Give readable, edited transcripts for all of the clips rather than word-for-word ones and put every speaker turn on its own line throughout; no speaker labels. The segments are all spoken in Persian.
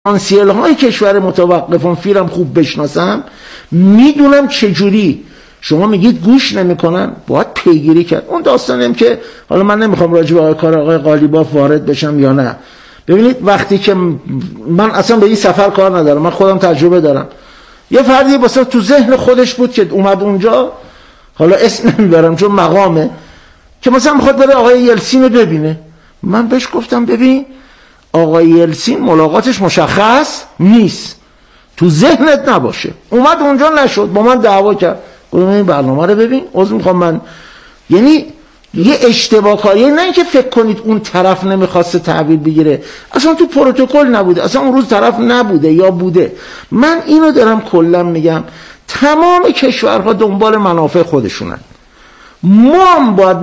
پتانسیل های کشور متوقفان فیلم خوب بشناسم، میدونم چجوری. شما میگید گوش نمیکنن، باید پیگیری کرد. اون داستانیم که حالا من نمیخوام راجع به کار آقای قالیباف وارد بشم یا نه. ببینید وقتی که من اصلا به این سفر کار ندارم، من خودم تجربه دارم، یه فردی واسه تو ذهن خودش بود که اومد اونجا، حالا اسم نمیبرم چون مقامه، که مثلا میخواد بره آقای یلسین رو ببینه. من بهش گفتم ببین آقای یلسین ملاقاتش مشخص نیست، تو ذهنت نباشه. اومد اونجا نشد، با من دعوا کرد. گفتم این برنامه رو ببین، عذر میخوام من، یعنی یه اشتباه کاری، نه اینکه فکر کنید اون طرف نمیخواسته تحویل بگیره، اصلا تو پروتکل نبوده، اصلا اون روز طرف نبوده یا بوده. من اینو دارم کلا میگم، تمام کشورها دنبال منافع خودشونن، ما هم باید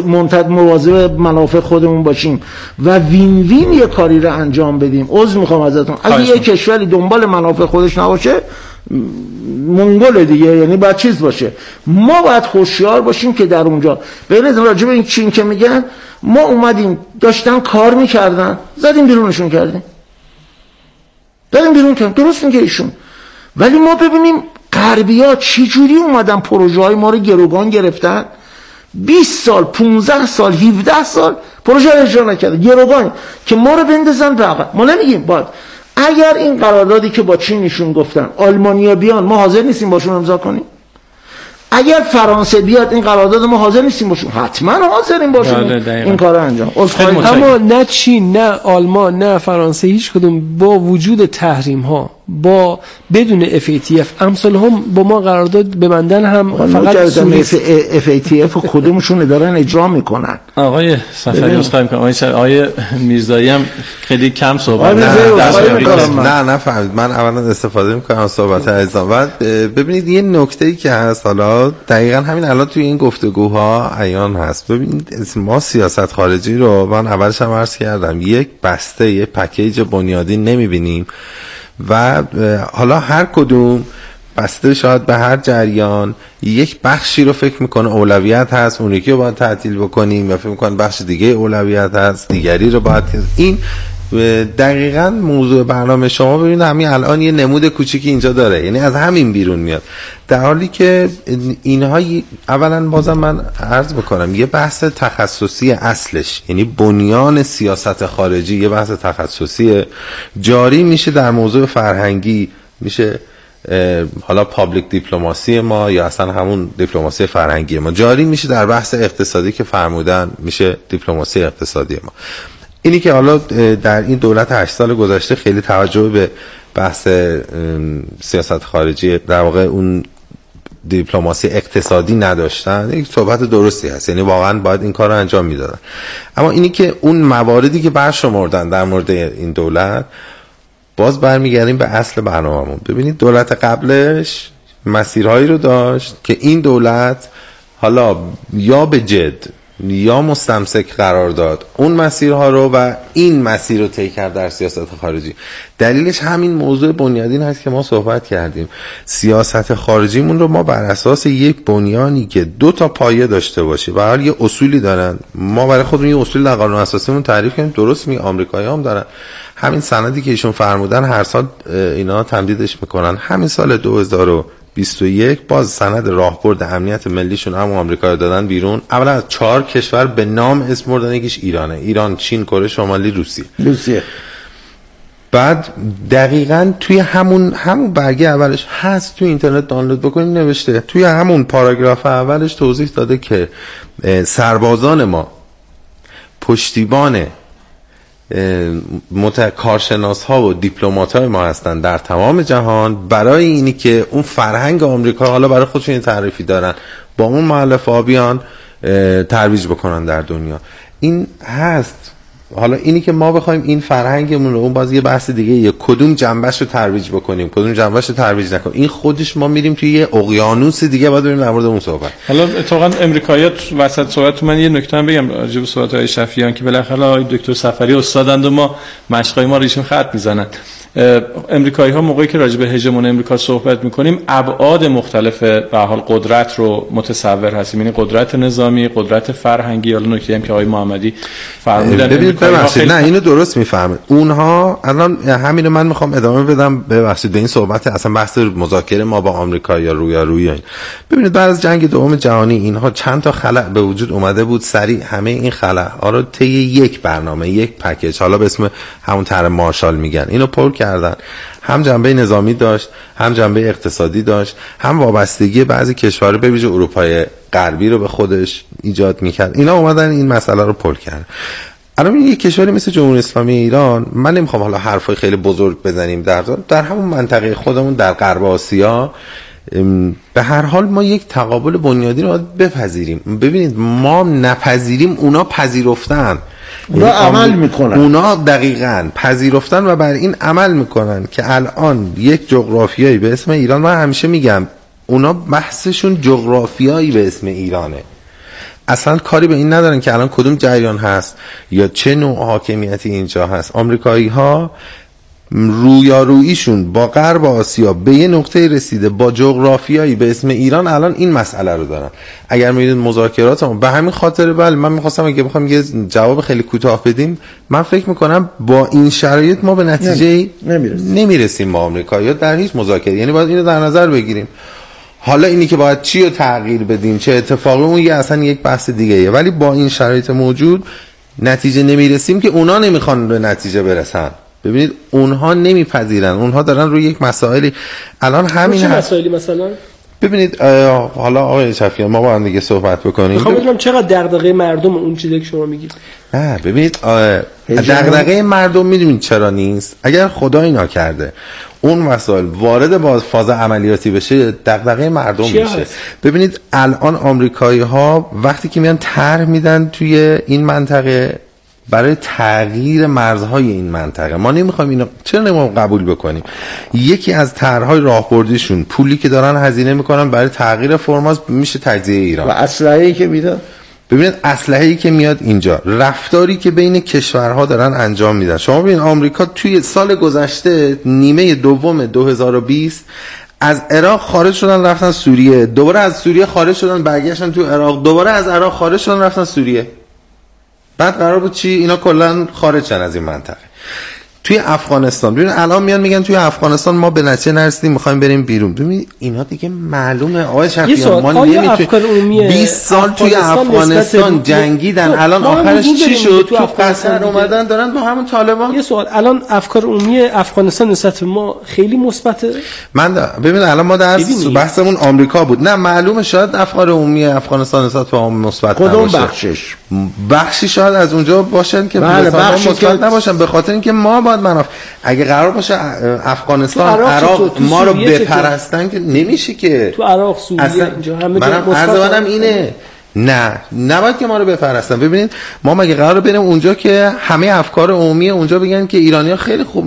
مواظب منافع خودمون باشیم و وین وین یه کاری رو انجام بدیم. عذر میخوام ازتون، اگه یه کشوری دنبال منافع خودش نباشه منگل دیگه، یعنی باید چیز باشه. ما باید هوشیار باشیم که در اونجا ببینید راجع به این چین که میگن، ما اومدیم داشتن کار میکردن، زدیم بیرونشون کردیم، دادیم بیرون کردیم، درست میگه ایشون. ولی ما ببینیم غربی‌ها چی جوری اومدن پروژه های ما رو گروگان گرفتن، 20 سال 15 سال 17 سال پروژه رو اجرا نکرده، گروگان که ما رو بندازن بغل. ما نمیگیم باید اگر این قراردادی که با چینشون گفتن آلمانیا بیان ما حاضر نیستیم باشون امضا کنیم، اگر فرانسه بیاد این قرارداد ما حاضر نیستیم باشون، حتما حاضریم باشون این کار رو انجام.
اما نه چین نه آلمان نه فرانسه هیچ کدوم با وجود تحریم ها با بدون FATF امثال هم با ما قرارداد ببندن هم فقط
FATF کدومشون دارن اجرا میکنن.
آقای سفری اسخای میکنم، آقای میرزایی هم خیلی کم صحبت
نه فهمید. من اولا استفاده میکنم از صحبت عزیزان. بعد ببینید یه نکته‌ای که هست، حالا دقیقاً همین الان توی این گفتگوها عیان هست. ببینید ما سیاست خارجی رو من اولش هم عرض کردم، یک بسته یه پکیج بنیادی نمیبینیم و حالا هر کدوم بسته شاید به هر جریان یک بخشی رو فکر میکنه اولویت هست، اون یکی رو باید تعطیل بکنیم، یا فکر میکنه بخش دیگه اولویت هست، دیگری رو باید. این دقیقاً موضوع برنامه شما ببینید همین الان یه نمود کوچیکی اینجا داره، یعنی از همین بیرون میاد، در حالی که اینها اولا بازم من عرض بکنم یه بحث تخصصی اصلش، یعنی بنیان سیاست خارجی یه بحث تخصصی جاری میشه در موضوع فرهنگی، میشه حالا پابلیک دیپلماسی ما یا اصلا همون دیپلماسی فرهنگی ما، جاری میشه در بحث اقتصادی که فرمودن میشه دیپلماسی اقتصادی ما. اینی که حالا در این دولت 8 سال گذشته خیلی توجه به بحث سیاست خارجی در واقع اون دیپلماسی اقتصادی نداشتن، یک صحبت درستی هست، یعنی واقعا باید این کار رو انجام میدادن. اما اینی که اون مواردی که برشمردن در مورد این دولت، باز برمیگردیم به اصل برنامه‌مون. ببینید دولت قبلش مسیرهایی رو داشت که این دولت حالا یا به جد یا مستمسک قرار داد اون مسیرها رو و این مسیر رو طی کرد در سیاست خارجی. دلیلش همین موضوع بنیادین هست که ما صحبت کردیم. سیاست خارجیمون رو ما بر اساس یک بنیانی که 2 تا پایه داشته باشه، به هر حال یه اصولی دارن، ما برای خودمون یه اصول در قانون اساسیمون تعریف کردیم، درست می آمریکایی‌ها هم دارن. همین سندی که ایشون فرمودن هر سال اینا تمدیدش میکنن. همین سال 2021 باز سند راهبرد امنیت ملیشون هم آمریکا رو دادن بیرون. اولا از 4 کشور به نام اسم بردن، یکیش ایرانه، ایران، چین، کره شمالی، روسیه. بعد دقیقاً توی همون برگه اولش هست، توی اینترنت دانلود بکنید، نوشته توی همون پاراگراف اولش توضیح داده که سربازان ما پشتیبان کارشناس ها و دیپلمات های ما هستن در تمام جهان، برای اینی که اون فرهنگ آمریکا حالا برای خودشون تعریفی دارن، با اون مؤلفه ها بیان ترویج بکنن در دنیا. این هست. حالا اینی که ما بخوایم این فرهنگمون رو، اون باز یه بحث دیگه، یه کدوم جنبش رو ترویج بکنیم کدوم جنبش رو ترویج نکنیم، این خودش ما میریم توی یه اقیانوس دیگه باید بریم در مورد اون صحبت.
حالا اتفاقا امریکایی‌ها وسط صحبت من یه نکته هم بگم راجع به صحبت‌های شفیعیان که بالاخره آقای دکتر سفری استادند و ما مشقای ما ریشون خط میزنن. امریکایی‌ها موقعی که راجع به هژمون امریکا صحبت می‌کنیم ابعاد مختلف به حال قدرت رو متصور هستیم، یعنی قدرت نظامی، قدرت فرهنگی. حالا نکته هم که آقای محمدی فرمودن
ببخشید نه اینو درست میفهمید. اونها الان همین من میخوام ادامه بدم ببخشید به این صحبت اصلا بحث مذاکره ما با آمریکا یا روی این. ببینید بعد از جنگ دوم جهانی اینها چند تا خلأ به وجود اومده بود، سریع همه این خلأ رو طی یک برنامه، یک پکیج، حالا به اسم همون طرح مارشال میگن، اینو پر کردن. هم جنبه نظامی داشت، هم جنبه اقتصادی داشت، هم وابستگی بعضی کشورها به ویژه اروپای غربی رو به خودش ایجاد میکرد. اینا اومدن این مسئله رو پر کردن. الان یک کشوری مثل جمهوری اسلامی ایران، من نمیخوام حالا حرفای خیلی بزرگ بزنیم در همون منطقه خودمون در غرب آسیا، به هر حال ما یک تقابل بنیادی رو باید بپذیریم. ببینید ما نپذیریم، اونا پذیرفتن،
اونا عمل میکنن،
اونا دقیقاً پذیرفتن و بر این عمل میکنن که الان یک جغرافیایی به اسم ایران، من همیشه میگم اونا بحثشون جغرافیایی به اسم ایرانه، اصلا کاری به این ندارن که الان کدوم جریان هست یا چه نوع حاکمیتی اینجا هست. آمریکایی ها رویاروییشون با غرب آسیا به یه نقطه رسیده با جغرافیایی به اسم ایران، الان این مسئله رو دارن. اگر می‌بینید مذاکرات هم به همین خاطر، بله من می‌خواستم اگه بخوام یه جواب خیلی کوتاه بدیم، من فکر می‌کنم با این شرایط ما به نتیجه نمیرسیم با آمریکایی‌ها در هیچ مذاکره، یعنی باید اینو در نظر بگیریم. حالا اینی که باید چی رو تغییر بدیم، چه اتفاقی، اون یه اصلا یک بحث دیگه‌ایه، ولی با این شرایط موجود نتیجه نمیرسیم که اونا نمیخوان به نتیجه برسن. ببینید اونها نمیپذیرن، اونها دارن روی یک مسائلی الان همین
چه مسائلی مثلا؟
ببینید حالا آقای شفیعی ما با هم دیگه صحبت بکنیم.
میخوام بدونم چقدر دغدغه مردم اون چیزی که شما میگید.
نه ببینید دغدغه مردم میدونید چرا نیست؟ اگر خدای ناکرده اون مسائل وارد با فاز عملیاتی بشه، دغدغه مردم میشه. ببینید الان آمریکایی ها وقتی که میان طرح میدن توی این منطقه برای تغییر مرزهای این منطقه، ما نمیخوایم اینو، چرا نمیخوایم قبول بکنیم؟ یکی از طرحهای راهبردیشون پولی که دارن هزینه میکنن برای تغییر فرماز میشه تجزیه ایران.
و اسلحه‌ای که میدن،
ببینید اسلحه‌ای که میاد اینجا، رفتاری که بین کشورها دارن انجام میدن. شما ببینید آمریکا توی سال گذشته نیمه دوم 2020 از عراق خارج شدن رفتن سوریه، دوباره از سوریه خارج شدن برگشتن تو عراق، دوباره از عراق خارج شدن رفتن سوریه. بعد قرار بود چی؟ اینا کلا خارج شدن از این منطقه. توی افغانستان ببین الان میان میگن توی افغانستان ما به نتیجه نرسیدیم میخوایم بریم بیرون. ببین اینا دیگه معلومه آقای شفیعی ما نمیتونیم 20 سال توی افغانستان جنگیدن، الان آخرش چی شد؟ تو قطر اومدن دارن با همون طالبان.
یه سوال، الان افکار عمومی افغانستان نسبت ما خیلی مثبته؟
من ببین الان ما در بحثمون آمریکا بود، نه معلومه شاید افکار عمومی افغانستان نسبت به ما مثبت نباشه. بخشی شاید از اونجا باشن که مثبت نباشن، به خاطر اینکه ما اگه قرار باشه افغانستان عراق ما رو بپرستن که نمیشه که
تو عراق سوریه اینجا همه
منم اینه، نه نباید که ما رو بپرستن. ببینید ما مگه قرار بریم اونجا که همه افکار عمومی اونجا بگن که ایرانی‌ها خیلی خوب،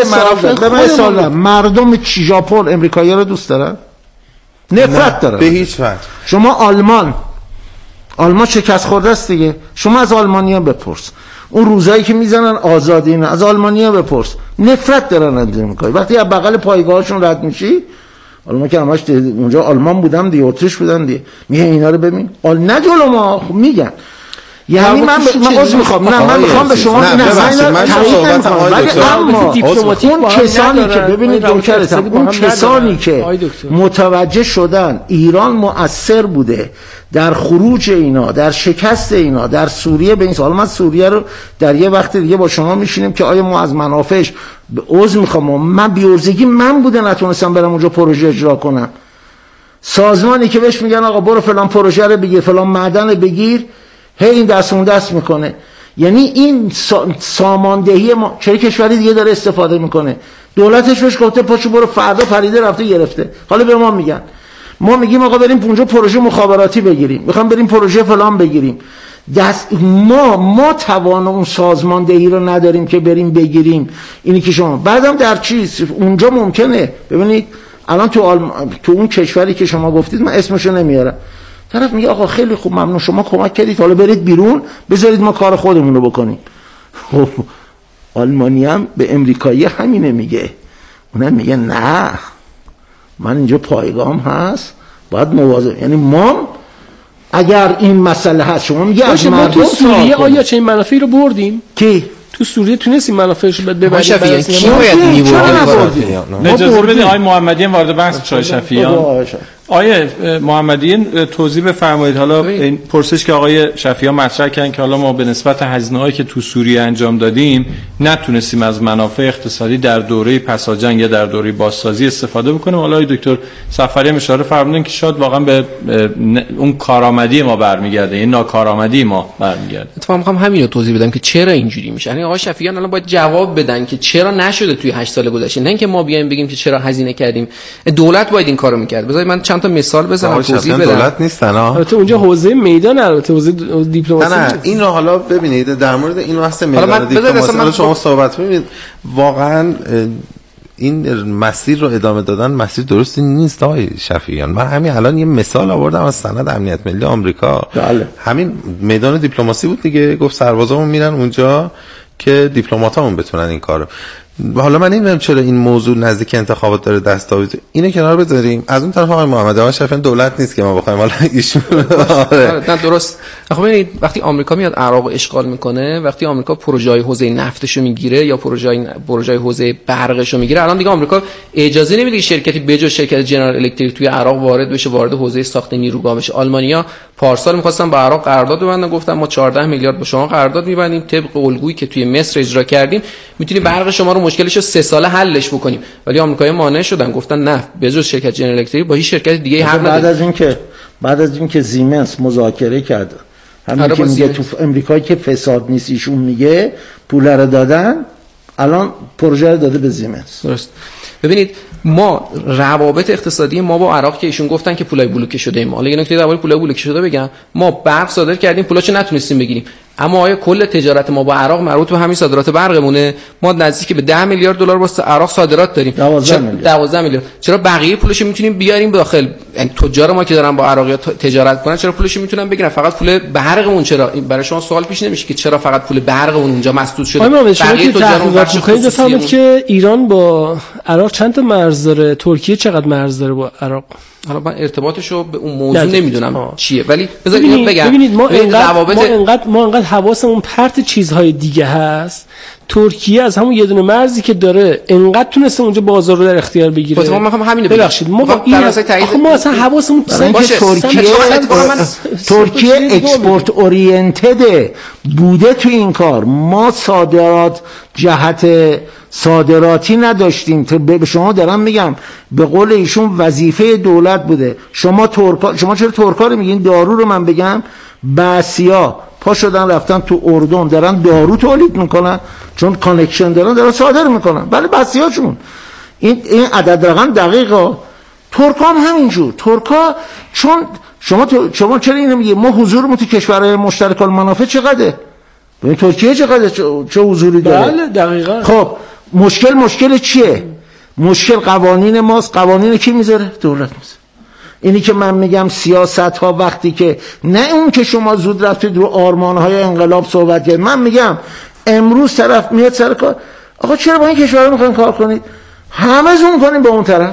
مردم ژاپن امریکایی‌ها رو دوست دارن؟ نفرت دارن
به هیچ وجه.
شما آلمان شکست خورده است دیگه، شما از آلمانی‌ها بپرس، اون روزایی که میزنن آزادی اینا از آلمانی‌ها بپرس، نفرت دارن از امریکا. وقتی از بغل پایگاهاشون رد میشی، آلمان که همش اونجا آلمان بودم دیگه، اتریش بودن دیگه، میگه اینا رو ببین نه جلو ما میگن. یعنی من میخوام من میخوام به شما
ولی اما
اون کسانی که ببینید دکترتم، اون کسانی که متوجه شدن ایران مؤثر بوده در خروج اینا، در شکست اینا در سوریه، به این سوال من سوریه رو در یه وقت دیگه با شما میشینیم که آیا ما از منافعش عذر میخوام، من بیورزگی من بوده نتونستم برم اونجا پروژه اجرا کنم. سازمانی که بهش میگن آقا برو فلان پروژه رو بگیر، فلان معدن رو بگیر، هی این دست اون دست میکنه. یعنی این ساماندهی ما، چه کشوری دیگه داره استفاده میکنه؟ دولتش بهش گفته پاشو برو، فردا پریده رفته گرفته. حالا به ما میگن، ما میگیم آقا بریم اونجا پروژه مخابراتی بگیریم، میخوام بریم پروژه فلان بگیریم. ما توان اون سازماندهی رو نداریم که بریم بگیریم. اینی که شما بعدم در چیز اونجا ممکنه ببینید الان تو اون کشوری که شما گفتید، من اسمشو نمیارم، طرف میگه آقا خیلی خوب ممنون شما کمک کردید، حالا برید بیرون بذارید ما کار خودمون رو بکنیم. خب آلمانی هم به امریکایی همینه میگه. اونم میگه نه من اینجا پایگام هست باید مواظب. یعنی ما اگر این مسئله هست شما میگه از
ما تو سوریه آیا چه این منافعی رو بردیم؟
کی
تو سوریه تونستیم منافعش رو ببریم؟
کی باید می‌بردیم؟
اجازه بدید آقای محمدیان وارد بحث شاه شفیعیان. آقای محمدیان توضیح بفرمایید. حالا این پرسش که آقای شفیعیان مطرح کردن که حالا ما به نسبت هزینه‌هایی که تو سوریه انجام دادیم نتونستیم از منافع اقتصادی در دوره پساجنگ یا در دوره بازسازی استفاده بکنیم. حالا دکتر صفری هم اشاره فرمودن که شاید واقعا به اون کارآمدی ما برمیگرده، این ناکارآمدی ما برمیگرده.
اتفاقا می‌خوام همین رو توضیح بدم که چرا اینجوری میشه. یعنی آقای شفیعیان الان باید جواب بدن که چرا نشده توی 8 سال گذشته، نه اینکه ما بیایم بگیم که چرا هزینه کردیم. دولت باید این کارو می‌کرد. بذارید من چند تا مثال بزنم توضیح بدم.
دولت نیستن
البته اونجا حوزه میدان، البته حوزه دیپلماسی.
نه این رو حالا ببینید در مورد این بحث میدان دیپلماسی شما صحبت ببینید واقعا این مسیر رو ادامه دادن مسیر درستی نیست آقای شفیعیان. من همین الان یه مثال آوردم از سند امنیت ملی آمریکا. همین میدان دیپلماسی بود دیگه، گفت سربازامون میرن اونجا که دیپلماتامون بتونن این کارو. حالا من نمیدونم چرا این موضوع نزدیک انتخابات داره دستاویز. اینو کنار بذاریم. از اون طرف آقای محمد آقا شفیعیان دولت نیست که ما بخوایم حالا ایشون
نه درست. خب ببینید وقتی آمریکا میاد عراق رو اشغال میکنه، وقتی آمریکا پروژه‌های حوزه نفتشو میگیره یا پروژه‌های حوزه برقشو میگیره، الان دیگه آمریکا اجازه نمیده شرکتی بجز شرکت جنرال الکتریک توی عراق وارد بشه، وارد حوزه ساخت نیروگاه بشه. آلمانیا پارسال می‌خواستن با عراق قرارداد ببندن، گفتن ما 14 میلیارد با شما قرارداد می‌بندیم طبق الگویی که توی مصر اجرا کردیم، میتونیم برق شما رو مشکلشو 3 ساله حلش بکنیم. ولی آمریکایی‌ها مانع شدن، گفتن نه بجز شرکت جنرال الکتریک با هیچ شرکت دیگه حق نداره.
بعد از اینکه زیمنس مذاکره کرد، همین که میگه تو امریکایی که فساد نیست ایشون میگه پول رو دادن، الان پروژه رو داده به زیمنس.
درست. ببینید ما روابط اقتصادی ما با عراق که ایشون گفتن که پولای بلوکه شده ایم. حالا یه نکته درباره پولای بلوکه شده بگم. ما برق صادر کردیم پولاشو نتونستیم بگیریم، اما آیا کل تجارت ما با عراق مربوط به همین صادرات برقمونه؟ ما نزدیک به 10 میلیارد دلار واسه عراق صادرات داریم. 12 میلیارد. چرا بقیه پولش میتونیم بیاریم داخل؟ یعنی تجار ما که دارن با عراقی تجارت کنن چرا پولش میتونن بگیرن؟ فقط پول برقمون چرا؟ برای شما سوال پیش نمیشه که چرا فقط پول برقمون اونجا مسدود شده؟
بقیه تجارت بخش خصوصی که ایران با عراق چند تا مرز داره؟ ترکیه چقدر مرز داره با عراق؟
حالا من ارتباطشو به اون موضوع نمیدونم چیه، ولی بذار اینو بگم.
ببینید ما انقدر حواسمون پرت چیزهای دیگه هست. ترکیه از همون یه دونه مرزی که داره انقدر تونسته اونجا بازار رو در اختیار بگیره.
ما میخوام همینو بگم.
ببخشید ما با این ما اصلا حواسمون
ترکیه اکسپورت اورینتد بوده تو این کار. ما صادرات جهت صادراتی نداشتیم. به شما دارم میگم به قول ایشون وظیفه دولت بوده. شما چرا ترکا رو میگین؟ دارو رو من بگم بعثیا پا شدن رفتن تو اردن دارن دارو تولید میکنن چون کانکشن دارن صادر میکنن. بله بعثیاشون این عدد رقم دقیقه. ترکا هم همینجور. ترکا چون شما چرا اینو میگی؟ ما حضورمون تو کشورهای مشترک المنافع چقدره؟ ببین ترکیه چقدره چه حضوری داره؟
بله دقیقاً.
خب مشکل چیه؟ مشکل قوانین ماست. قوانین کی میذاره؟ دولت میذاره. اینی که من میگم سیاست ها وقتی که نه اون که شما زود رفتید رو آرمان های انقلاب صحبت کرد، من میگم امروز طرف میاد سر کار، آقا چرا با این کشورها میخواین کار کنید؟ همه زوم کنیم با اون طرف.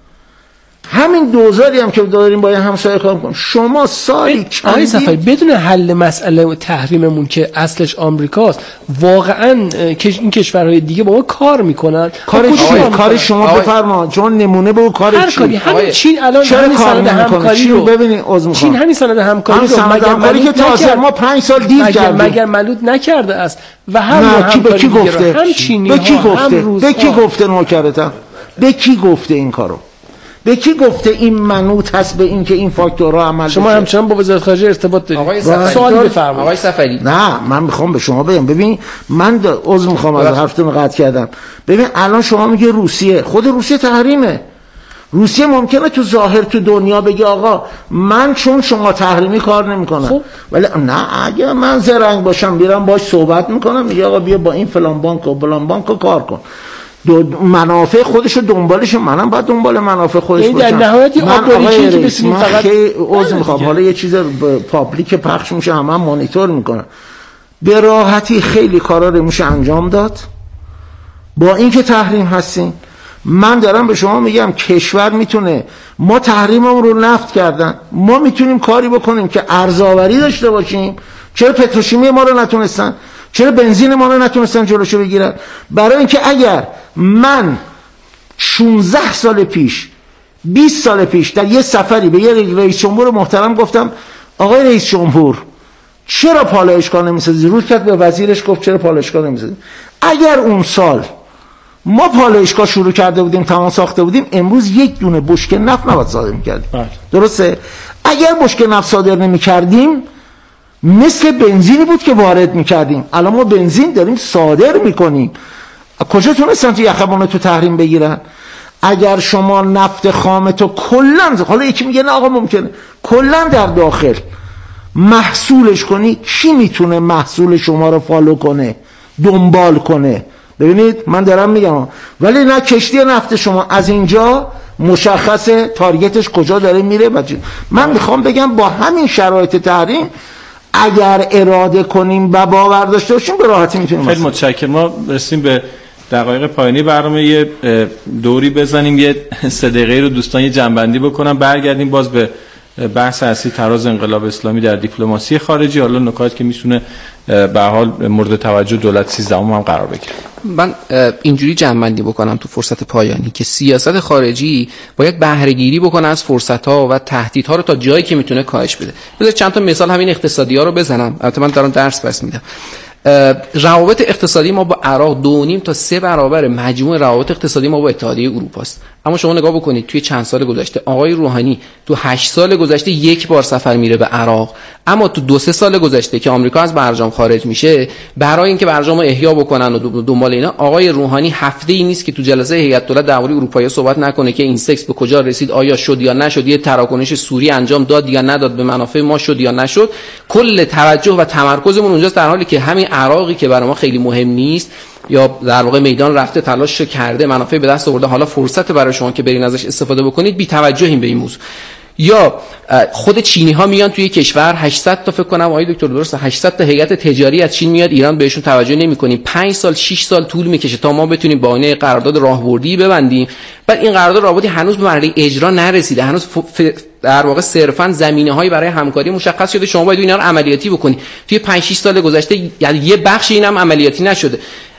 همین دوزاری هم که داریم با همسایه کار کنیم. شما سالی
آقای صفایی بدون حل مسئله تحریممون که اصلش آمریکاست، واقعا این کشورهای دیگه با ما کار میکنن.
کار شما بفرما چون نمونه به کار
چین. همین چین الان همین سند همکاری رو
ببینید
چین همین سند همکاری رو مگر
ملوت که تازه ما 5 سال دیر کردیم
مگر ملوت نکرده است و هم
به کی گفته؟
هم چینی
به کی گفته نوکرتم؟ به کی گفته این کارو؟ به کی گفته این منوط هست به این که این فاکتورها عمل بشه؟
شما همچنان با وزارت خارجه ارتباط دارید. سوال بفرمایید.
آقای صفری.
نه من میخوام به شما بگم. ببین من عذر میخوام از حرفتون قطع کردم. ببین الان شما میگه روسیه، خود روسیه تحریمه. روسیه ممکنه تو ظاهر تو دنیا بگه آقا من چون شما تحریمی کار نمیکنم. خب. ولی نه اگه من زرنگ باشم میرم باش صحبت میکنم میگه آقا بیا با این فلان بانک و فلان بانک کار کن. منافع خودشو دنبالش، منم باید دنبال منافع خودش باشم.
در نهایت آپریشن که بسیاریم فقط
عذر میخوام حالا یه چیز پابلیک پخش میشه همه مانیتور میکنن. به راحتی خیلی کارا رو میشه انجام داد با اینکه تحریم هستین. من دارم به شما میگم کشور میتونه، ما تحریممون رو نفت کردن، ما میتونیم کاری بکنیم که ارزآوری داشته باشیم. چرا پتروشیمی ما رو نتونستن؟ چرا بنزین ما رو نتونستن جلوشو بگیرن؟ برای اینکه اگر من 16 سال پیش 20 سال پیش در یه سفری به یه رئیس جمهور محترم گفتم آقای رئیس جمهور چرا پالایشگاه نمیسازی؟ روز کرد به وزیرش گفت چرا پالایشگاه نمیسازی؟ اگر اون سال ما پالایشگاه شروع کرده بودیم، تمام ساخته بودیم، امروز یک دونه بشکه نفت نباید صادر میکردیم. درسته؟ اگر بشکه نفت صادر نمیکردیم مثل بنزینی بود که وارد میکردیم. الان ما بنزین داریم صادر میکنیم. کجا تونستن تو یخمون تو تحریم بگیرن؟ اگر شما نفت خامتو کلن، حالا یکی میگه نه آقا ممکنه کلن در داخل محصولش کنی، کی میتونه محصول شما رو فالو کنه، دنبال کنه؟ ببینید من دارم میگم، ولی نه کشتی نفت شما از اینجا مشخصه تارگتش کجا داره میره. من میخوام بگم با همین شرایط تحریم اگر اراده کنیم و باور داشته باشیم به راحتی میتونیم.
خیلی متشکرم. ما رسیم به دقایق پایانی برنامه، یه دوری بزنیم، یه 3 دقیقه رو دوستان یه جنبندی بکنم، برگردیم باز به بحث اصلی تراز انقلاب اسلامی در دیپلماسی خارجی. حالا نکاتی که میتونه به حال مورد توجه دولت 13 هم قرار بگیره.
من اینجوری جمع‌بندی بکنم تو فرصت پایانی که سیاست خارجی باید بهره‌گیری بکنه از فرصت‌ها و تهدیدها رو تا جایی که میتونه کاهش بده. بذار چند تا مثال همین اقتصادی‌ها رو بزنم. البته من دارم درس میدم. روابط اقتصادی ما با عراق 2.5 تا 3 برابر مجموع روابط اقتصادی ما با اتحادیه اروپا است. اما شما نگاه بکنید توی چند سال گذشته آقای روحانی تو 8 سال گذشته 1 بار سفر میره به عراق، اما تو 2-3 سال گذشته که آمریکا از برجام خارج میشه، برای اینکه برجام رو احیا بکنن و دنبال اینا، آقای روحانی هفته‌ای نیست که تو جلسه هیئت دولت درباره اروپایی صحبت نکنه که این سکس به کجا رسید، آیا شد یا نشد، یه تراکنش سوری انجام داد یا نداد، به منافع ما شد یا نشد. کل توجه و تمرکزمون اونجاست، در حالی که همین عراقی که برای ما خیلی مهم نیست یا در واقع میدان رفته تلاش کرده منافع به دست آورده، حالا فرصت برای شما که برین ازش استفاده بکنید، بی توجهیم به این موضوع. یا خود چینی ها میان توی کشور 800 تا فکر کنم آقای دکتر درسته 800 تا هیئت تجاری از چین میاد ایران، بهشون توجه نمی‌کنیم. 5 سال 6 سال طول میکشه تا ما بتونیم با اینه قرارداد راهبردی ببندیم. بعد این قرارداد راهبردی هنوز به مرحله اجرا نرسیده، هنوز در واقع صرفاً زمینه‌هایی برای همکاری مشخص شده، شما باید اینا رو عملیاتی بکنید. توی 5-6 سال گذشته یعنی یه بخش اینم عملیاتی نشده.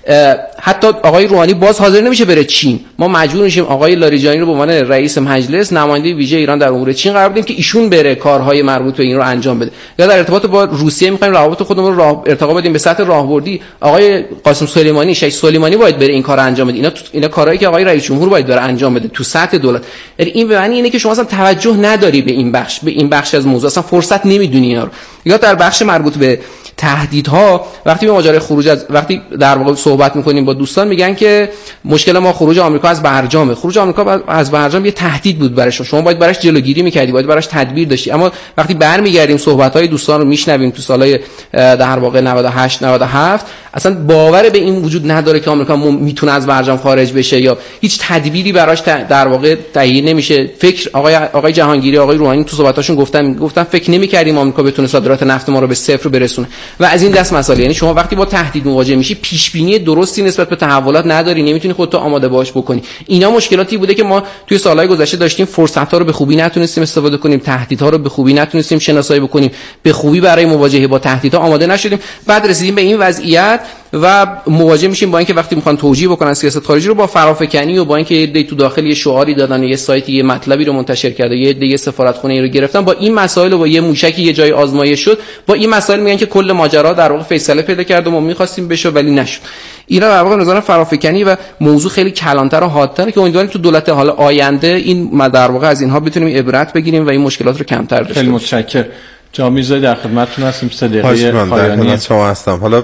حتی آقای روحانی باز حاضر نمیشه بره چین، ما مجبور میشیم آقای لاریجانی رو به عنوان رئیس مجلس نماینده ویژه ایران در امور چین قرار بدیم که ایشون بره کارهای مربوط به این رو انجام بده. یا در ارتباط با روسیه میخوایم روابط خودمون رو ارتقا بدیم به سطح راهبردی، آقای قاسم سلیمانی، شیخ سلیمانی باید بره این کارو انجام بده. اینا کارهایی که آقای رئیس جمهور باید بره انجام بده تو سطح دولت. یعنی این به معنی اینه که شما اصلا توجه نداری به این بخش از موضوع، اصلا فرصت نمیدونی اینا رو. یا در بخش مربوط به تهدیدها، وقتی به ماجرای خروج از وقتی در واقع صحبت میکنیم با دوستان، میگن که مشکل ما خروج آمریکا از برجامه. خروج آمریکا از برجام یه تهدید بود برای شما باید براش جلوگیری میکردی، باید براش تدبیر داشتی. اما وقتی برمیگردیم صحبت‌های دوستان رو میشنویم تو سالهای در واقع 98 97، اصلا باور به این وجود نداره که آمریکا میتونه از برجام خارج بشه یا هیچ تدبیری براش در واقع تهیه نمیشه. فکر آقای جهانگیری، آقای روحانی تو صحبتاشون گفتن فکر نمی‌کردیم آمریکا بتونه صادرات نفت ما رو به صفر برسونه و از این دست مسائل. یعنی شما وقتی با تهدید مواجه میشی پیش بینی درستی نسبت به تحولات نداری، نمیتونی خودت آماده باش بکنی. اینا مشکلاتی بوده که ما توی سالهای گذشته داشتیم، فرصت‌ها رو به خوبی نتونستیم استفاده کنیم، تهدیدها رو به خوبی نتونستیم شناسایی بکنیم، به خوبی برای مواجهه با تهدیدها آماده نشدیم. بعد رسیدیم به این وضعیت و مواجه میشیم با اینکه وقتی میخوان توجیه بکنن سیاست خارجی رو با فرافکنی و با اینکه یه دی تو داخل یه شعاری دادن، یه سایتی یه مطلبی رو منتشر کرده، یه دی سفارتخونه رو گرفتن، با این مسائل و با یه موشکی یه جای آزمایش شد، با این مسائل میگن که کل ماجرا در واقع فیصله پیدا کرد و ما می‌خواستیم بشه ولی نشد. اینا در واقع نظر فرافکنی و موضوع خیلی کلانتر و حادتره که امیدواریم تو دولت حال آینده این در واقع از اینها بتونیم عبرت بگیریم و این مشکلات رو کمتر داشته باشیم.
خیلی متشکرم. جامیزاده در خدمتتون هستیم. 3 دقیقه
پایانی شما هستم. حالا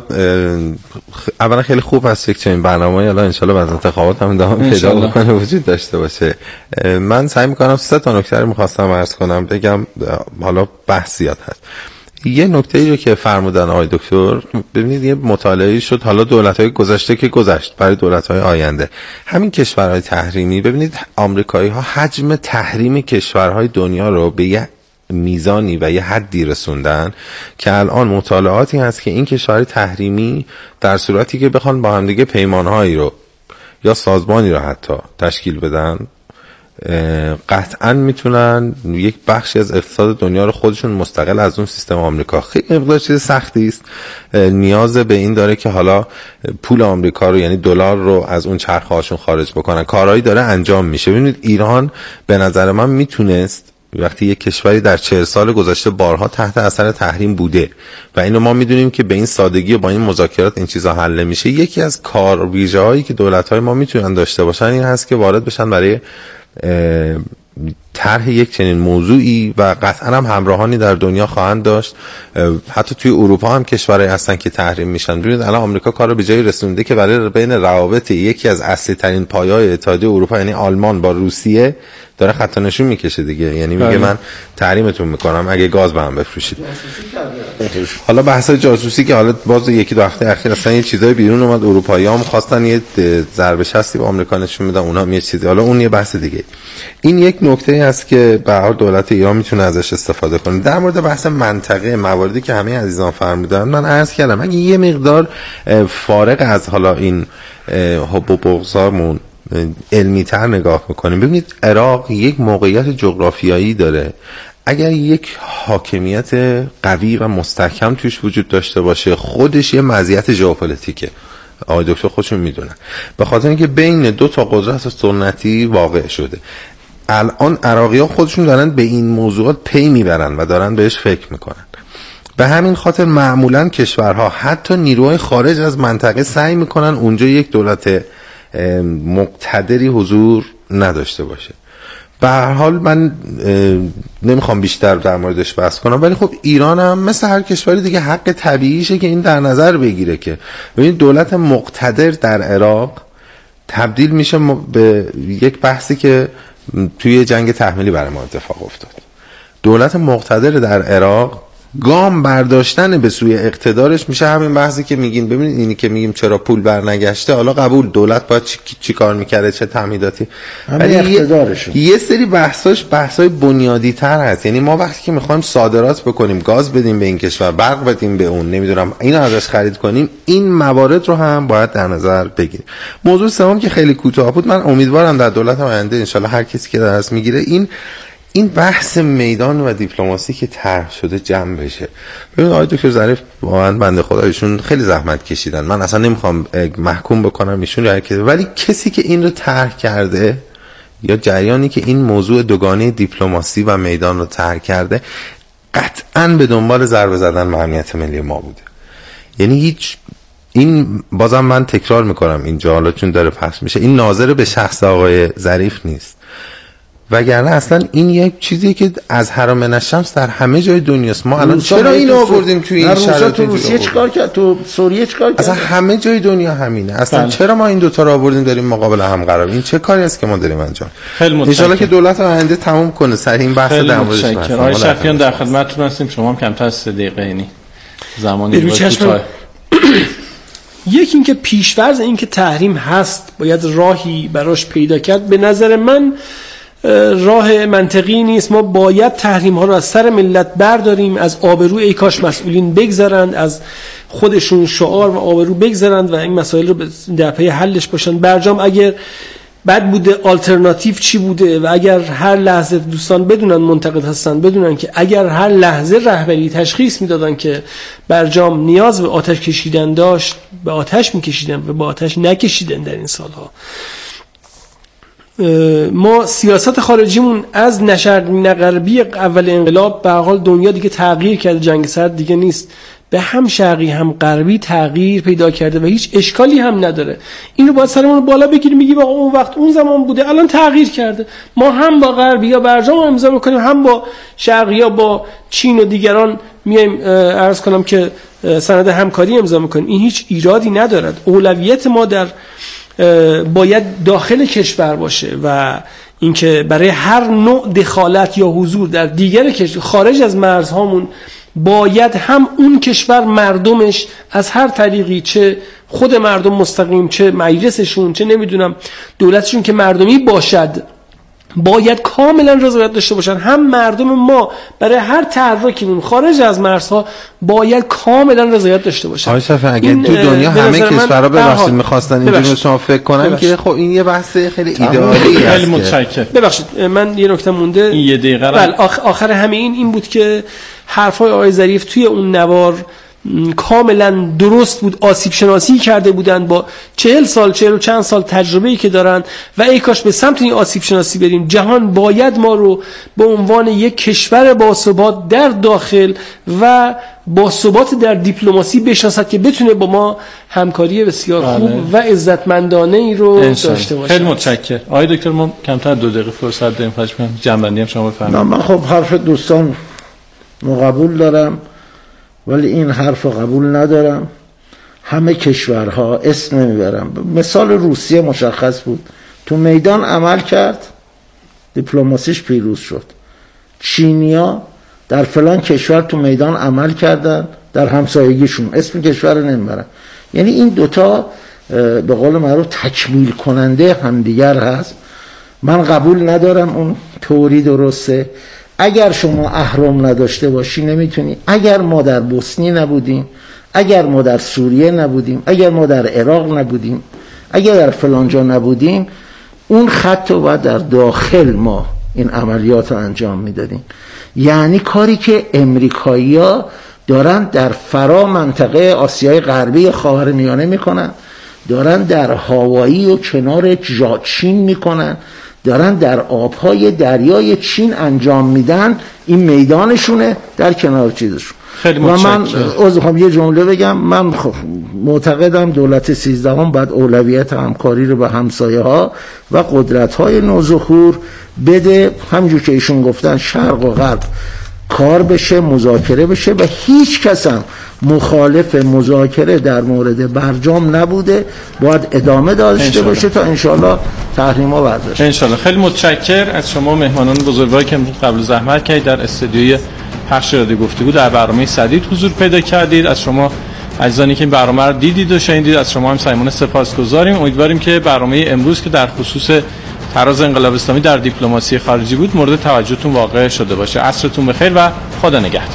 اولا خیلی خوب است یک چنین برنامه‌ای الان ان شاءالله بعد انتخابات هم ادامه پیدا بکنه، وجود داشته باشه. من سعی می‌کنم 3 تا نکته رو می‌خواستم عرض کنم بگم، حالا بحث زیاد هست. یه نکته‌ای رو که فرمودن آقای دکتر، ببینید یه مطالعه‌ای شد حالا دولت‌های گذشته که گذشت برای دولت‌های آینده، همین کشورهای تحریمی، ببینید آمریکایی‌ها حجم تحریم کشورهای دنیا رو به یه میزانی و یه حدی رسوندن که الان مطالعاتی هست که این کشور تحریمی در صورتی که بخوان با هم دیگه پیمانهایی رو یا سازمانی را حتی تشکیل بدن، قطعا میتونن یک بخشی از اقتصاد دنیا رو خودشون مستقل از اون سیستم آمریکا. خیلی مقدار چیز سختی است، نیاز به این داره که حالا پول آمریکا رو یعنی دلار رو از اون چرخه هاشون خارج بکنن. کارهایی داره انجام میشه. ببینید ایران به نظر من میتونست وقتی یک کشوری در 40 سال گذشته بارها تحت اثر تحریم بوده و اینو ما میدونیم که به این سادگی و با این مذاکرات این چیزا حل نمیشه، یکی از کارویژه‌هایی که دولت‌های ما میتونن داشته باشن این هست که وارد بشن برای طرح یک چنین موضوعی و قطعا هم همراهانی در دنیا خواهند داشت. حتی توی اروپا هم کشورهایی هستن که تحریم میشن. ببینید الان آمریکا کارو به جایی رسونده که برای بین روابط یکی از اصلی ترین پایه‌های اتحادیه اروپا یعنی آلمان با روسیه داره خط نشون میکشه دیگه. یعنی میگه من تحریمتون میکنم اگه گاز به هم بفروشید. حالا بحث جاسوسی که حالا باز یکی دو هفته اخیر اصلا یه چیزای بیرون اومد، اروپایی‌ها هم خواستن یه ضربه شستی به آمریکا نشون بدن، اونها هم یه چیزی، حالا اون یه بحث دیگه. این یک نکته است که به هر حال دولت ایران میتونه ازش استفاده کنه. در مورد بحث منطقه، مواردی که همه عزیزان فرمودن، من عرض کردم اگه یه مقدار فارغ از حالا این حب و بغضامون علمی تر نگاه میکنیم، ببینید عراق یک موقعیت جغرافیایی داره. اگر یک حاکمیت قوی و مستحکم توش وجود داشته باشه، خودش یه مزیت ژئوپلیتیکه. آقای دکتر خودشون میدونن، به خاطر اینکه بین دو تا قدرت سنتی واقع شده. الان عراقی‌ها خودشون دارن به این موضوعات پی میبرن و دارن بهش فکر میکنن. به همین خاطر معمولا کشورها حتی نیروهای خارج از منطقه سعی میکنن اونجا یک دولت مقتدری حضور نداشته باشه. به هر حال من نمیخوام بیشتر در موردش بحث کنم، ولی خب ایران هم مثل هر کشوری دیگه حق طبیعیشه که این در نظر بگیره که ببینید دولت مقتدر در عراق تبدیل میشه به یک بحثی که توی جنگ تحمیلی برای ما اتفاق افتاد. دولت مقتدر در عراق گام برداشتن به سوی اقتدارش میشه همین بحثی که میگین. ببینید اینی که میگیم چرا پول برنگشته، حالا قبول دولت باید چی کار میکرده، چه تمهیداتی، ولی اقتدارش یه سری بحثای بنیادی تر هست. یعنی ما وقتی که میخوایم صادرات بکنیم، گاز بدیم به این کشور، برق بدیم به اون، نمیدونم اینو ازش خرید کنیم، این موارد رو هم باید در نظر بگیریم. موضوع سوم که خیلی کوتاه بود، من امیدوارم در دولت آینده انشالله هر کسی که درس میگیره این بحث میدان و دیپلماسی که طرح شده جمع بشه. ببین آقای دکتر ظریف واقعا بنده خدا ایشون خیلی زحمت کشیدن، من اصلا نمیخوام محکوم بکنم ایشون رو، ولی کسی که این رو طرح کرده یا جریانی که این موضوع دوگانه دیپلماسی و میدان رو طرح کرده قطعاً به دنبال ضربه زدن به امنیت ملی ما بوده. یعنی این بازم من تکرار میکنم اینجا حالا چون داره پخش میشه، این ناظر به شخص آقای ظریف نیست، وگرنه اصلا این یک چیزیه که از حرام الشمس در همه جای دنیاست. ما الان چرا اینو آوردیم توی این شرایط؟
تو روسیه چیکار کرد؟ تو سوریه چیکار کرد؟
اصلا همه جای دنیا همینه. اصلا چرا ما این دوتا رو آوردیم داریم مقابل هم قرار؟ این چه کاری است که ما داریم انجام؟ ان شاءالله که دولت آینده تموم کنه سر این بحث در موردش.
آقای شفیان در خدمتتون هستیم. شما هم کمتر از 3 دقیقه یعنی زمانی کوتاه.
یکی این که پیش‌فرض این که تحریم هست باید راهی براش پیدا کرد، به نظر من راه منطقی نیست. ما باید تحریم ها رو از سر ملت برداریم، از آبرو ای کاش مسئولین بگذارند، از خودشون شعار و آبرو بگذارند و این مسائل رو در پی حلش باشن. برجام اگر بد بوده آلترناتیو چی بوده؟ و اگر هر لحظه دوستان بدونن منتقد هستن بدونن که اگر هر لحظه رهبری تشخیص میدادن که برجام نیاز به آتش کشیدن داشت، به آتش میکشیدن و به آتش نکشیدن در این سالها. ما سیاست خارجیمون از نشرین غربی اول انقلاب به هر حال دنیا دیگه تغییر کرده، جنگ سرد دیگه نیست، به هم شرقی هم غربی تغییر پیدا کرده و هیچ اشکالی هم نداره. اینو باید سرمون بالا بگیریم بگیم آقا اون وقت اون زمان بوده، الان تغییر کرده. ما هم با غربی یا برجام امضا میکنیم، هم با شرقی یا با چین و دیگران میایم عرض کنم که سند همکاری امضا میکنیم. این هیچ ایرادی ندارد. اولویت ما در باید داخل کشور باشه و اینکه برای هر نوع دخالت یا حضور در دیگر کشور خارج از مرزهامون باید هم اون کشور مردمش از هر طریقی، چه خود مردم مستقیم، چه مجلسشون، چه نمیدونم دولتشون که مردمی باشد، باید کاملا رضایت داشته باشن. هم مردم ما برای هر تحرکمون خارج از مرزها باید کاملا رضایت داشته باشن.
آقای شفیع اگه تو دنیا همه کشورها ببخشید می‌خواستن اینجوری شما فکر کنن که خب این یه بحث خیلی ایدئالی است.
خیلی متشکرم.
ببخشید من یه نکته مونده.
این یه دقیقه
بله آخر همه این بود که حرفای آقای ظریف توی اون نوار کاملا درست بود. آسیب شناسی کرده بودن با 40 سال 40 و چند سال تجربه‌ای که دارن و ای کاش به سمت این آسیب شناسی بریم. جهان باید ما رو به عنوان یک کشور باثبات در داخل و باثبات در دیپلماسی بشناسد که بتونه با ما همکاری بسیار خوب و عزتمندانه ای رو داشته باشه.
خیلی متشکرم. آقای دکتر ما کمتر 2 دقیقه فرصت داریم، خواهش می‌کنم جنبندی هم شما بفرمایید.
من خب حرف دوستان قبول دارم ولی این حرف رو قبول ندارم. همه کشورها اسم میبرم، مثال روسیه مشخص بود، تو میدان عمل کرد، دیپلماسیش پیروز شد. چینیا در فلان کشور تو میدان عمل کردن، در همسایگیشون اسم کشور رو نمیبرم. یعنی این دوتا به قول معروف تکمیل کننده همدیگر هست. من قبول ندارم اون تئوری درسته. اگر شما اهرم نداشته باشی نمیتونی. اگر ما در بوسنی نبودیم، اگر ما در سوریه نبودیم، اگر ما در عراق نبودیم، اگر در فلانجا نبودیم، اون خط رو باید در داخل ما این عملیات رو انجام میدادیم. یعنی کاری که امریکایی‌ها دارن در فرا منطقه آسیای غربی خاورمیانه میکنن، دارن در هاوایی و کنار چین میکنن، دارن در آبهای دریای چین انجام میدن، این میدانشونه در کنار چیزشون.
خیلی
و من میخوام یه جمله بگم. من معتقدم دولت 13 باید اولویت همکاری رو به همسایه ها و قدرت های نوظهور بده. همینجور که ایشون گفتن شرق و غرب کار بشه، مذاکره بشه و هیچ کس هم مخالف مذاکره در مورد برجام نبوده. باید ادامه داشته باشه تا انشالله تحریما برداشته.
انشالله. خیلی متشکر از شما مهمانان بزرگواری که قبل زحمت کردید در استودیوی پخش رادیو گفتگو در برنامه سدید حضور پیدا کردید. از شما عزیزانی که این برنامه رو دیدید و شنیدید از شما هم صمیمانه سپاسگزاریم. امیدواریم که برنامه امروز که در خصوص تراز انقلاب اسلامی در دیپلماسی خارجی بود مورد توجهتون واقع شده باشه. عصرتون بخیر و خدا نگهدار.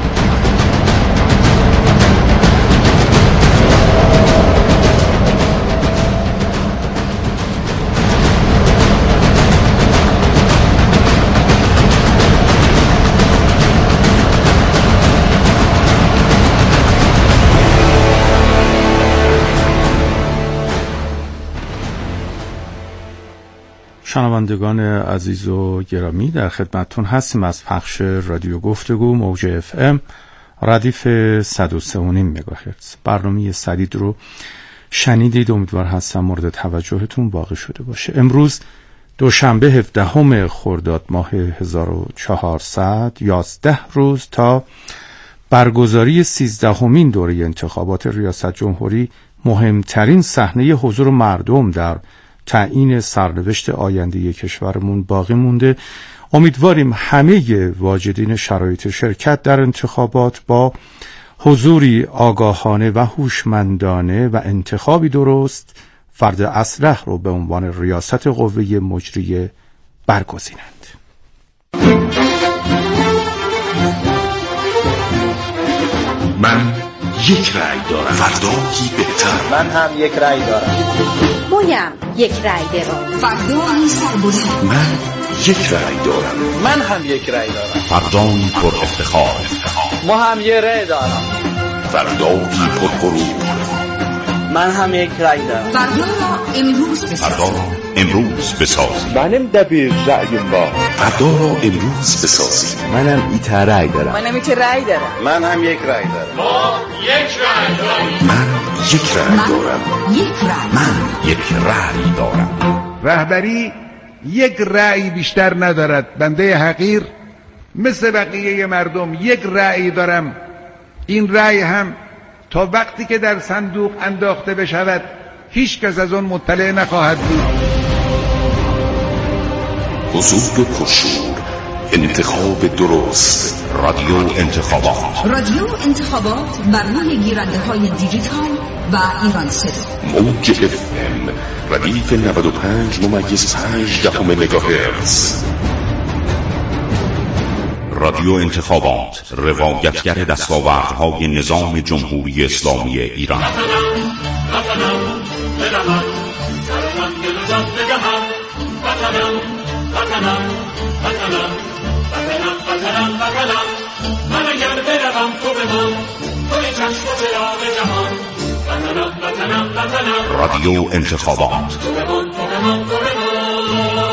شنوندگان عزیز و گرامی، در خدمتتون هستیم از پخش رادیو گفتگو موج FM ردیف 103.5 مگاهرتز. برنامه سدید رو شنیدید. امیدوار هستم مورد توجهتون واقع شده باشه. امروز دوشنبه 17 خرداد ماه 1400 11 روز تا برگزاری 13مین دوره انتخابات ریاست جمهوری مهمترین صحنه حضور مردم در تعیین سرنوشت آینده کشورمون باقی مونده. امیدواریم همه واجدین شرایط شرکت در انتخابات با حضوری آگاهانه و هوشمندانه و انتخابی درست فرد اصلح رو به عنوان ریاست قوه مجریه برگزینند.
من یک رأی دارم، فردایی بهتر.
من هم یک رأی دارم،
مویم یک رأی دارم،
فردایی سربلند. من یک رأی دارم،
من هم یک رأی دارم،
فردایی پر افتخار.
ما هم یک رأی دارم،
فردایی پر غرور.
من هم یک رأی دارم.
فردا را امروز بسازیم.
منم دبیر رأیم با.
فردا را امروز بسازیم.
منم ایت رأی دارم.
منم ایت رأی دارم.
من هم یک رأی دارم.
ما یک رأی داریم. من یک رأی دارم. من یک رأی دارم.
رهبری یک رأی بیشتر ندارد. بنده حقیر مثل بقیه مردم یک رأی دارم. این رأی هم تا وقتی که در صندوق انداخته بشود هیچ کس از آن مطلع نخواهد بود.
حضور پرشور، انتخاب درست، رادیو انتخابات.
رادیو انتخابات بر روی گیرنده های دیجیتال و ایران صدا.
موج FM ردیف 95.5 مگاهرتز. رادیو انتخابات، روایتگر دستاوردهای نظام جمهوری اسلامی ایران. رادیو انتخابات.